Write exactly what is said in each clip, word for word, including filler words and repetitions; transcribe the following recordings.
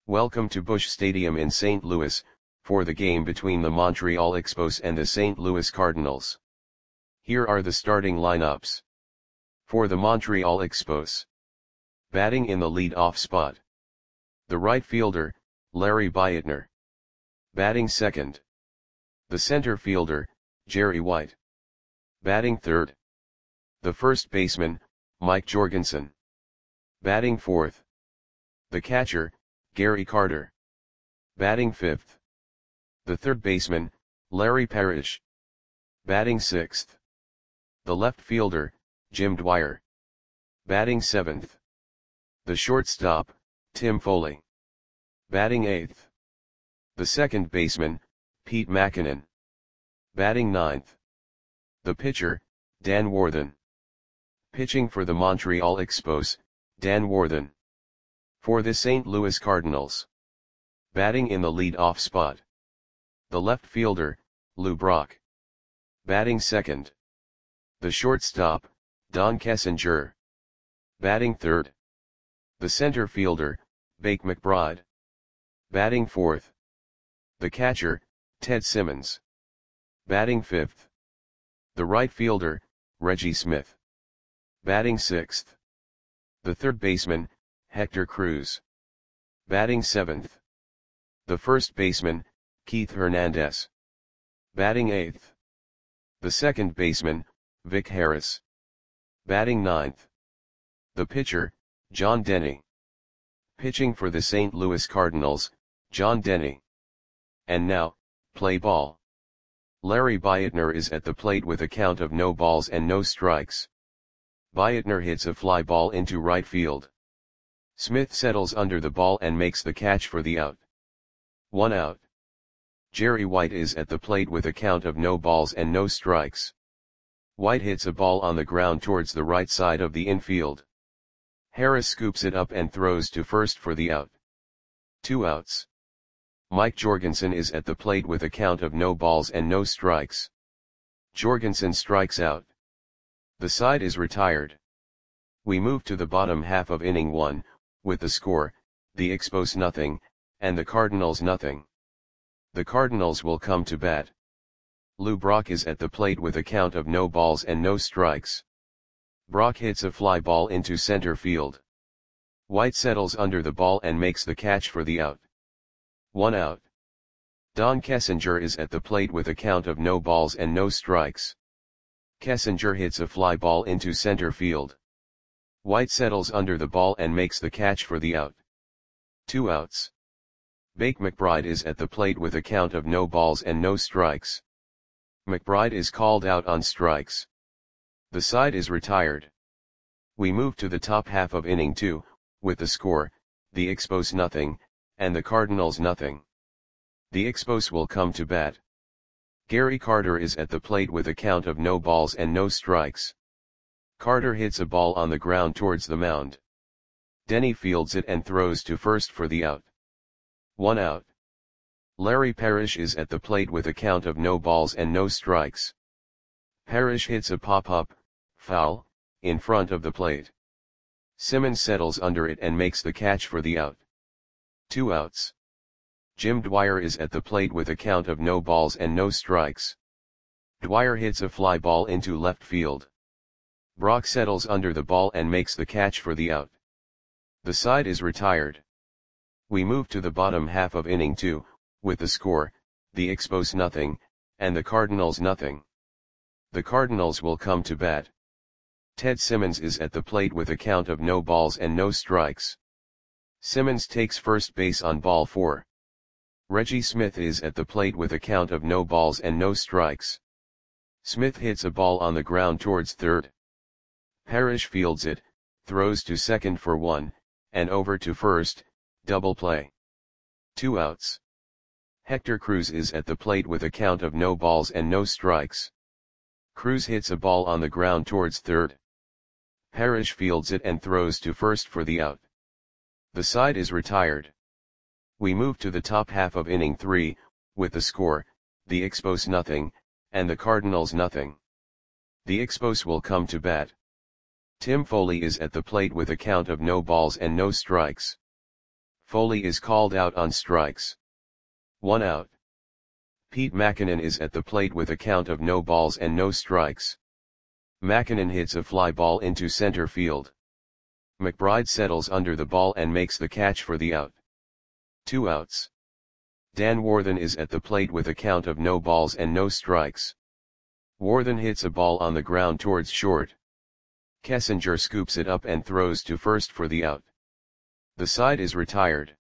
Welcome to Busch Stadium in Saint Louis, for the game between the Montreal Expos and the Saint Louis Cardinals. Here are the starting lineups. For the Montreal Expos. Batting in the lead-off spot. The right fielder, Larry Beitner. Batting second. The center fielder, Jerry White. Batting third. The first baseman, Mike Jorgensen. Batting fourth. The catcher, Gary Carter. Batting fifth. The third baseman, Larry Parrish. Batting sixth. The left fielder, Jim Dwyer. Batting seventh. The shortstop, Tim Foley. Batting eighth. The second baseman, Pete Mackinnon. Batting ninth. The pitcher, Dan Warthen. Pitching for the Montreal Expos, Dan Warthen. For the Saint Louis Cardinals. Batting in the lead-off spot. The left fielder, Lou Brock. Batting second. The shortstop, Don Kessinger. Batting third. The center fielder, Bake McBride. Batting fourth. The catcher, Ted Simmons. Batting fifth. The right fielder, Reggie Smith. Batting sixth. The third baseman, Hector Cruz. Batting seventh. The first baseman, Keith Hernandez. Batting eighth. The second baseman, Vic Harris. Batting ninth. The pitcher, John Denny. Pitching for the Saint Louis Cardinals, John Denny. And now, play ball. Larry Beitner is at the plate with a count of no balls and no strikes. Beitner hits a fly ball into right field. Smith settles under the ball and makes the catch for the out. One out. Jerry White is at the plate with a count of no balls and no strikes. White hits a ball on the ground towards the right side of the infield. Harris scoops it up and throws to first for the out. Two outs. Mike Jorgensen is at the plate with a count of no balls and no strikes. Jorgensen strikes out. The side is retired. We move to the bottom half of inning one, with the score, the Expos nothing, and the Cardinals nothing. The Cardinals will come to bat. Lou Brock is at the plate with a count of no balls and no strikes. Brock hits a fly ball into center field. White settles under the ball and makes the catch for the out. One out. Don Kessinger is at the plate with a count of no balls and no strikes. Kessinger hits a fly ball into center field. White settles under the ball and makes the catch for the out. Two outs. Bake McBride is at the plate with a count of no balls and no strikes. McBride is called out on strikes. The side is retired. We move to the top half of inning two, with the score, the Expos nothing, and the Cardinals nothing. The Expos will come to bat. Gary Carter is at the plate with a count of no balls and no strikes. Carter hits a ball on the ground towards the mound. Denny fields it and throws to first for the out. One out. Larry Parrish is at the plate with a count of no balls and no strikes. Parrish hits a pop-up, foul, in front of the plate. Simmons settles under it and makes the catch for the out. Two outs. Jim Dwyer is at the plate with a count of no balls and no strikes. Dwyer hits a fly ball into left field. Brock settles under the ball and makes the catch for the out. The side is retired. We move to the bottom half of inning two, with the score, the Expos nothing, and the Cardinals nothing. The Cardinals will come to bat. Ted Simmons is at the plate with a count of no balls and no strikes. Simmons takes first base on ball four. Reggie Smith is at the plate with a count of no balls and no strikes. Smith hits a ball on the ground towards third. Parrish fields it, throws to second for one, and over to first, double play. Two outs. Hector Cruz is at the plate with a count of no balls and no strikes. Cruz hits a ball on the ground towards third. Parrish fields it and throws to first for the out. The side is retired. We move to the top half of inning three, with the score, the Expos nothing, and the Cardinals nothing. The Expos will come to bat. Tim Foley is at the plate with a count of no balls and no strikes. Foley is called out on strikes. One out. Pete Mackinnon is at the plate with a count of no balls and no strikes. Mackinnon hits a fly ball into center field. McBride settles under the ball and makes the catch for the out. Two outs. Dan Warthen is at the plate with a count of no balls and no strikes. Warthen hits a ball on the ground towards short. Kessinger scoops it up and throws to first for the out. The side is retired.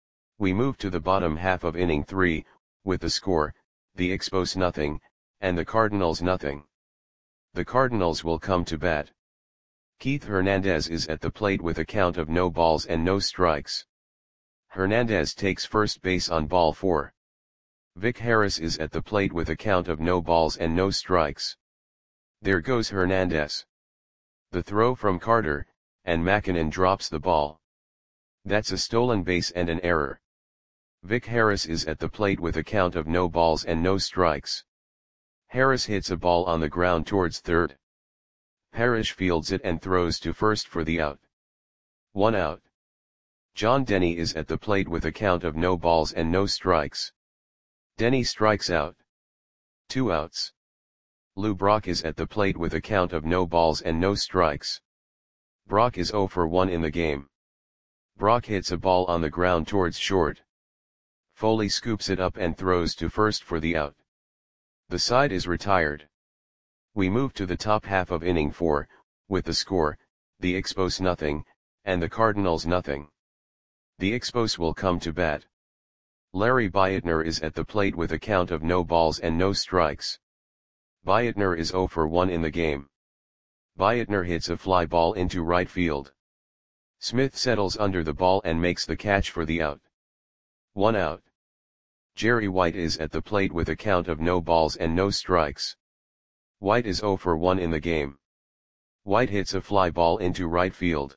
We move to the bottom half of inning three, with the score, the Expos nothing, and the Cardinals nothing. The Cardinals will come to bat. Keith Hernandez is at the plate with a count of no balls and no strikes. Hernandez takes first base on ball four. Vic Harris is at the plate with a count of no balls and no strikes. There goes Hernandez. The throw from Carter, and Mackinnon drops the ball. That's a stolen base and an error. Vic Harris is at the plate with a count of no balls and no strikes. Harris hits a ball on the ground towards third. Parrish fields it and throws to first for the out. One out. John Denny is at the plate with a count of no balls and no strikes. Denny strikes out. Two outs. Lou Brock is at the plate with a count of no balls and no strikes. Brock is oh for one in the game. Brock hits a ball on the ground towards short. Foley scoops it up and throws to first for the out. The side is retired. We move to the top half of inning four, with the score, the Expos nothing, and the Cardinals nothing. The Expos will come to bat. Larry Beitner is at the plate with a count of no balls and no strikes. Beitner is oh for one in the game. Beitner hits a fly ball into right field. Smith settles under the ball and makes the catch for the out. One out. Jerry White is at the plate with a count of no balls and no strikes. White is oh for one in the game. White hits a fly ball into right field.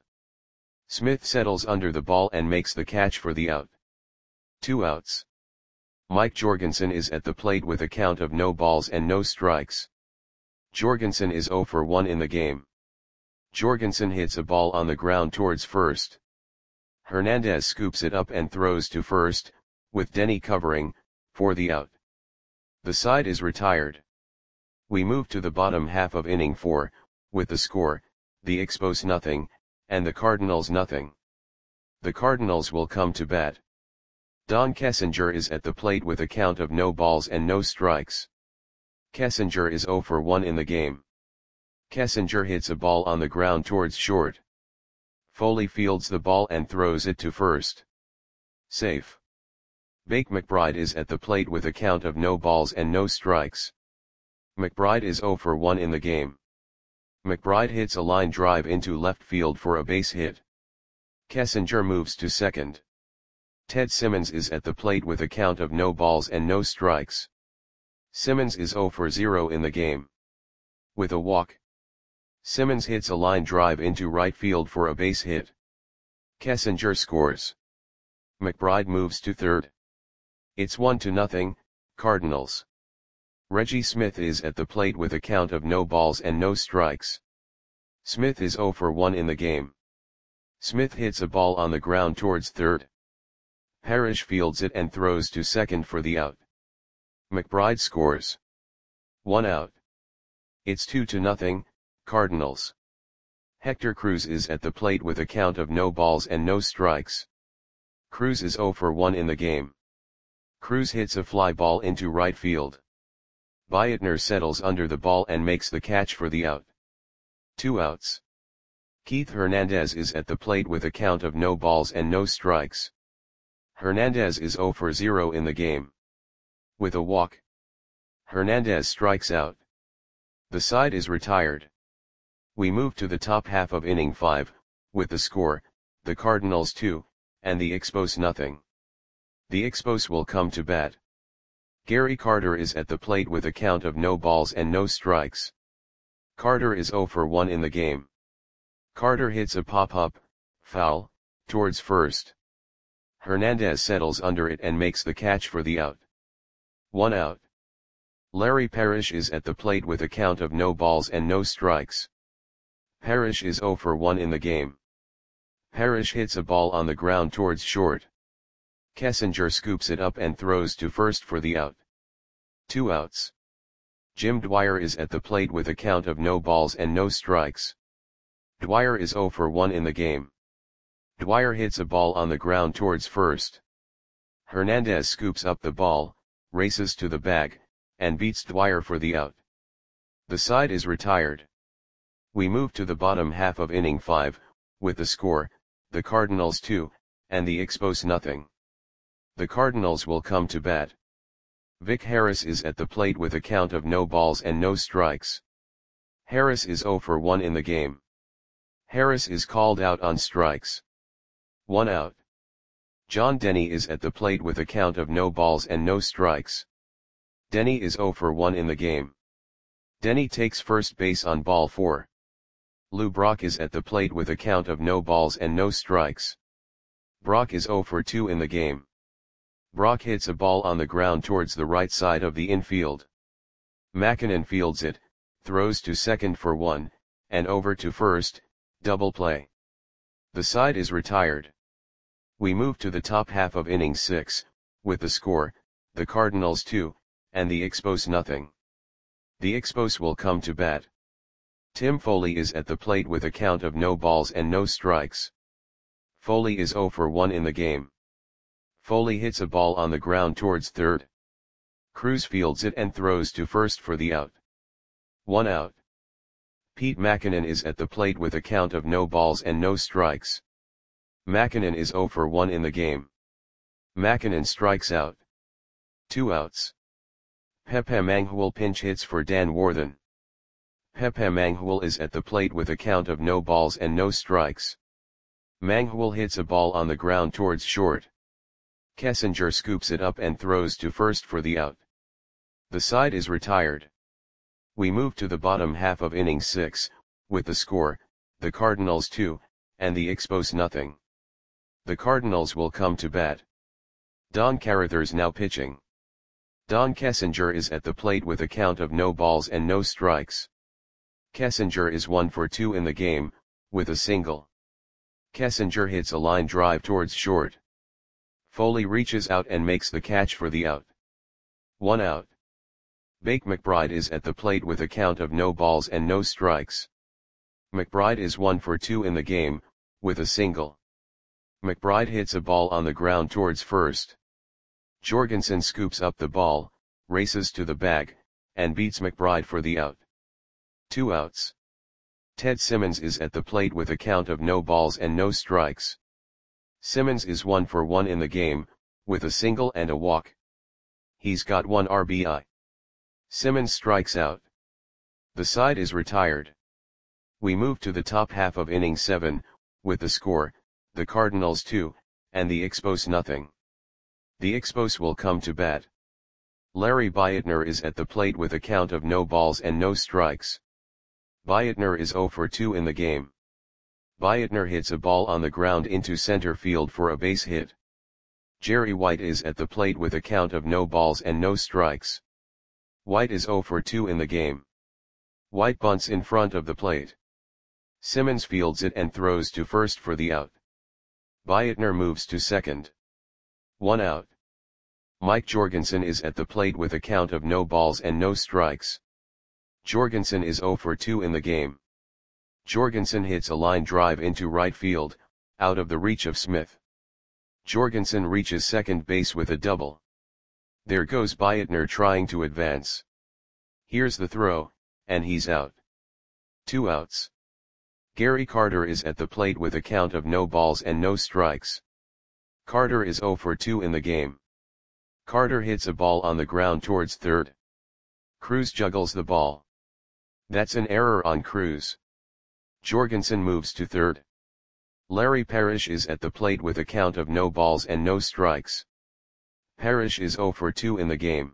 Smith settles under the ball and makes the catch for the out. Two outs. Mike Jorgensen is at the plate with a count of no balls and no strikes. Jorgensen is oh for one in the game. Jorgensen hits a ball on the ground towards first. Hernandez scoops it up and throws to first, with Denny covering, for the out. The side is retired. We move to the bottom half of inning four, with the score, the Expos nothing, and the Cardinals nothing. The Cardinals will come to bat. Don Kessinger is at the plate with a count of no balls and no strikes. Kessinger is oh for one in the game. Kessinger hits a ball on the ground towards short. Foley fields the ball and throws it to first. Safe. Bake McBride is at the plate with a count of no balls and no strikes. McBride is oh for one in the game. McBride hits a line drive into left field for a base hit. Kessinger moves to second. Ted Simmons is at the plate with a count of no balls and no strikes. Simmons is oh for zero in the game. With a walk, Simmons hits a line drive into right field for a base hit. Kessinger scores. McBride moves to third. It's one to nothing, Cardinals. Reggie Smith is at the plate with a count of no balls and no strikes. Smith is oh for one in the game. Smith hits a ball on the ground towards third. Parrish fields it and throws to second for the out. McBride scores. One out. It's two to nothing, Cardinals. Hector Cruz is at the plate with a count of no balls and no strikes. Cruz is oh for one in the game. Cruz hits a fly ball into right field. Beitner settles under the ball and makes the catch for the out. Two outs. Keith Hernandez is at the plate with a count of no balls and no strikes. Hernandez is oh for zero in the game. With a walk, Hernandez strikes out. The side is retired. We move to the top half of inning five, with the score, the Cardinals two, and the Expos nothing. The Expos will come to bat. Gary Carter is at the plate with a count of no balls and no strikes. Carter is oh for one in the game. Carter hits a pop-up, foul, towards first. Hernandez settles under it and makes the catch for the out. One out. Larry Parrish is at the plate with a count of no balls and no strikes. Parrish is oh for one in the game. Parrish hits a ball on the ground towards short. Kessinger scoops it up and throws to first for the out. Two outs. Jim Dwyer is at the plate with a count of no balls and no strikes. Dwyer is oh for one in the game. Dwyer hits a ball on the ground towards first. Hernandez scoops up the ball, races to the bag, and beats Dwyer for the out. The side is retired. We move to the bottom half of inning five, with the score, the Cardinals two, and the Expos nothing. The Cardinals will come to bat. Vic Harris is at the plate with a count of no balls and no strikes. Harris is oh for one in the game. Harris is called out on strikes. One out. John Denny is at the plate with a count of no balls and no strikes. Denny is oh for one in the game. Denny takes first base on ball four. Lou Brock is at the plate with a count of no balls and no strikes. Brock is oh for two in the game. Brock hits a ball on the ground towards the right side of the infield. Mackinnon fields it, throws to second for one, and over to first, double play. The side is retired. We move to the top half of inning six, with the score, the Cardinals two, and the Expos nothing. The Expos will come to bat. Tim Foley is at the plate with a count of no balls and no strikes. Foley is oh for one in the game. Foley hits a ball on the ground towards third. Cruz fields it and throws to first for the out. One out. Pete Mackinnon is at the plate with a count of no balls and no strikes. Mackinnon is oh for one in the game. Mackinnon strikes out. Two outs. Pepe Mangual pinch hits for Dan Warthen. Pepe Mangual is at the plate with a count of no balls and no strikes. Mangual hits a ball on the ground towards short. Kessinger scoops it up and throws to first for the out. The side is retired. We move to the bottom half of inning six, with the score, the Cardinals two, and the Expos nothing. The Cardinals will come to bat. Don Carruthers now pitching. Don Kessinger is at the plate with a count of no balls and no strikes. Kessinger is one for two in the game, with a single. Kessinger hits a line drive towards short. Foley reaches out and makes the catch for the out. One out. Bake McBride is at the plate with a count of no balls and no strikes. McBride is one for two in the game, with a single. McBride hits a ball on the ground towards first. Jorgensen scoops up the ball, races to the bag, and beats McBride for the out. Two outs. Ted Simmons is at the plate with a count of no balls and no strikes. Simmons is one for one in the game, with a single and a walk. He's got one R B I. Simmons strikes out. The side is retired. We move to the top half of inning seven, with the score, the Cardinals two, and the Expos nothing. The Expos will come to bat. Larry Beitner is at the plate with a count of no balls and no strikes. Beitner is oh for two in the game. Beitner hits a ball on the ground into center field for a base hit. Jerry White is at the plate with a count of no balls and no strikes. White is oh for two in the game. White bunts in front of the plate. Simmons fields it and throws to first for the out. Beitner moves to second. One out. Mike Jorgensen is at the plate with a count of no balls and no strikes. Jorgensen is oh for two in the game. Jorgensen hits a line drive into right field, out of the reach of Smith. Jorgensen reaches second base with a double. There goes Beitner trying to advance. Here's the throw, and he's out. Two outs. Gary Carter is at the plate with a count of no balls and no strikes. Carter is oh for two in the game. Carter hits a ball on the ground towards third. Cruz juggles the ball. That's an error on Cruz. Jorgensen moves to third. Larry Parrish is at the plate with a count of no balls and no strikes. Parrish is oh for two in the game.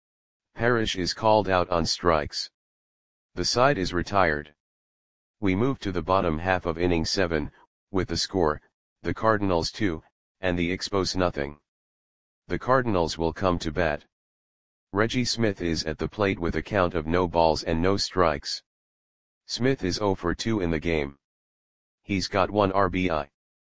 Parrish is called out on strikes. The side is retired. We move to the bottom half of inning seven, with the score, the Cardinals two, and the Expos nothing. The Cardinals will come to bat. Reggie Smith is at the plate with a count of no balls and no strikes. Smith is oh for two in the game. He's got one R B I.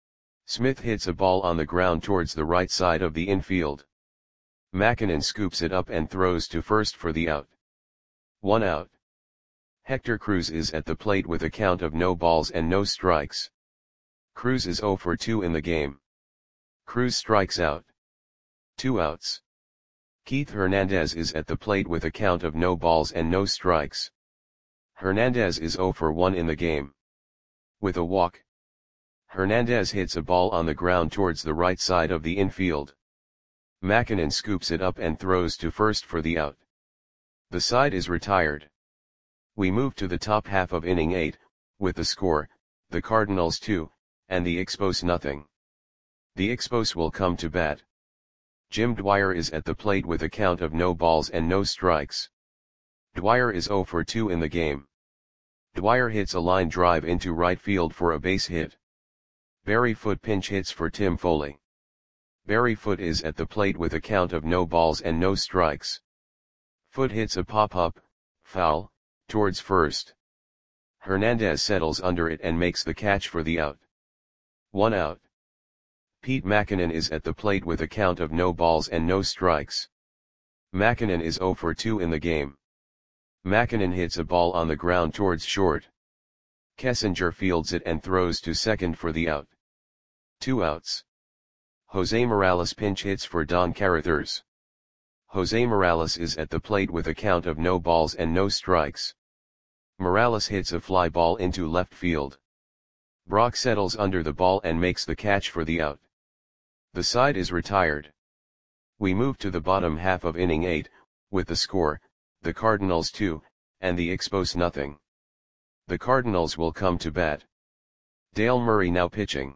Smith hits a ball on the ground towards the right side of the infield. McKinnon scoops it up and throws to first for the out. One out. Hector Cruz is at the plate with a count of no balls and no strikes. Cruz is zero for two in the game. Cruz strikes out. Two outs. Keith Hernandez is at the plate with a count of no balls and no strikes. Hernandez is zero for one in the game. With a walk. Hernandez hits a ball on the ground towards the right side of the infield. McKinnon scoops it up and throws to first for the out. The side is retired. We move to the top half of inning eight, with the score, the Cardinals two, and the Expos nothing. The Expos will come to bat. Jim Dwyer is at the plate with a count of no balls and no strikes. Dwyer is zero for two in the game. Dwyer hits a line drive into right field for a base hit. Barry Foote pinch hits for Tim Foley. Barry Foote is at the plate with a count of no balls and no strikes. Foote hits a pop-up, foul, towards first. Hernandez settles under it and makes the catch for the out. One out. Pete McKinnon is at the plate with a count of no balls and no strikes. McKinnon is zero for two in the game. McKinnon hits a ball on the ground towards short. Kessinger fields it and throws to second for the out. Two outs. Jose Morales pinch hits for Don Carruthers. Jose Morales is at the plate with a count of no balls and no strikes. Morales hits a fly ball into left field. Brock settles under the ball and makes the catch for the out. The side is retired. We move to the bottom half of inning eight, with the score, the Cardinals two, and the Expos nothing. The Cardinals will come to bat. Dale Murray now pitching.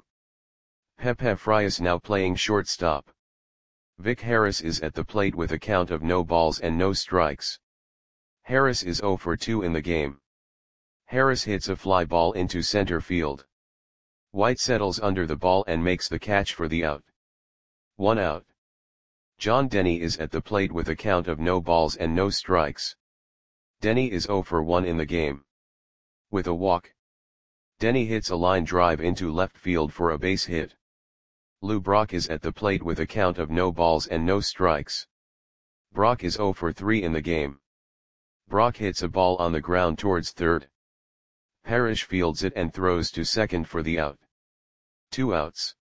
Pepe Frias now playing shortstop. Vic Harris is at the plate with a count of no balls and no strikes. Harris is zero for two in the game. Harris hits a fly ball into center field. White settles under the ball and makes the catch for the out. One out. John Denny is at the plate with a count of no balls and no strikes. Denny is zero for one in the game. With a walk. Denny hits a line drive into left field for a base hit. Lou Brock is at the plate with a count of no balls and no strikes. Brock is zero for three in the game. Brock hits a ball on the ground towards third. Parrish fields it and throws to second for the out. Two outs.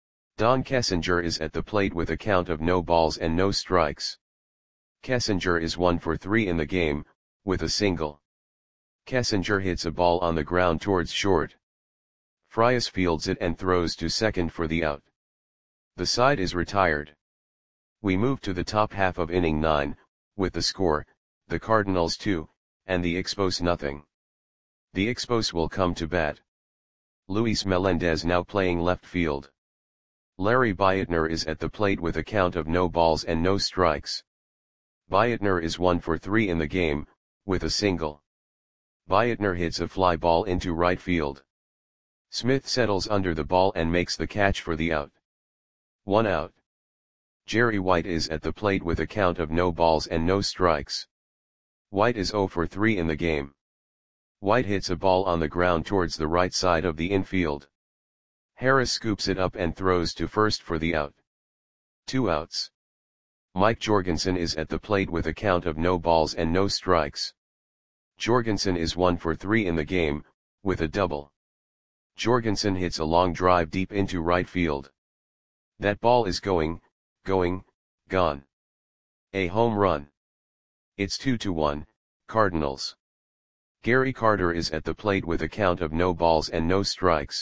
Don Kessinger is at the plate with a count of no balls and no strikes. Kessinger is one for three in the game, with a single. Kessinger hits a ball on the ground towards short. Frias fields it and throws to second for the out. The side is retired. We move to the top half of inning nine, with the score, the Cardinals two, and the Expos nothing. The Expos will come to bat. Luis Melendez now playing left field. Larry Beitner is at the plate with a count of no balls and no strikes. Beitner is one for three in the game, with a single. Beitner hits a fly ball into right field. Smith settles under the ball and makes the catch for the out. One out. Jerry White is at the plate with a count of no balls and no strikes. White is zero for three in the game. White hits a ball on the ground towards the right side of the infield. Harris scoops it up and throws to first for the out. Two outs. Mike Jorgensen is at the plate with a count of no balls and no strikes. Jorgensen is one for three in the game, with a double. Jorgensen hits a long drive deep into right field. That ball is going, going, gone. A home run. It's two to one, Cardinals. Gary Carter is at the plate with a count of no balls and no strikes.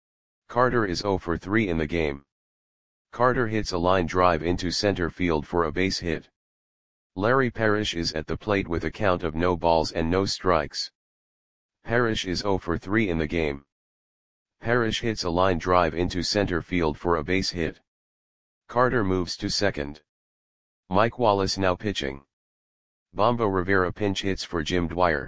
Carter is zero for three in the game. Carter hits a line drive into center field for a base hit. Larry Parrish is at the plate with a count of no balls and no strikes. Parrish is zero for three in the game. Parrish hits a line drive into center field for a base hit. Carter moves to second. Mike Wallace now pitching. Bombo Rivera pinch hits for Jim Dwyer.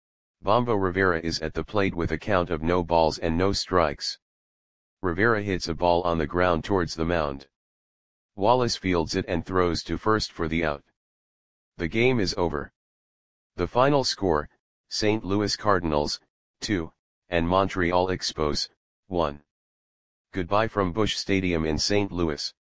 Bombo Rivera is at the plate with a count of no balls and no strikes. Rivera hits a ball on the ground towards the mound. Wallace fields it and throws to first for the out. The game is over. The final score, Saint Louis Cardinals, two, and Montreal Expos, one. Goodbye from Busch Stadium in Saint Louis.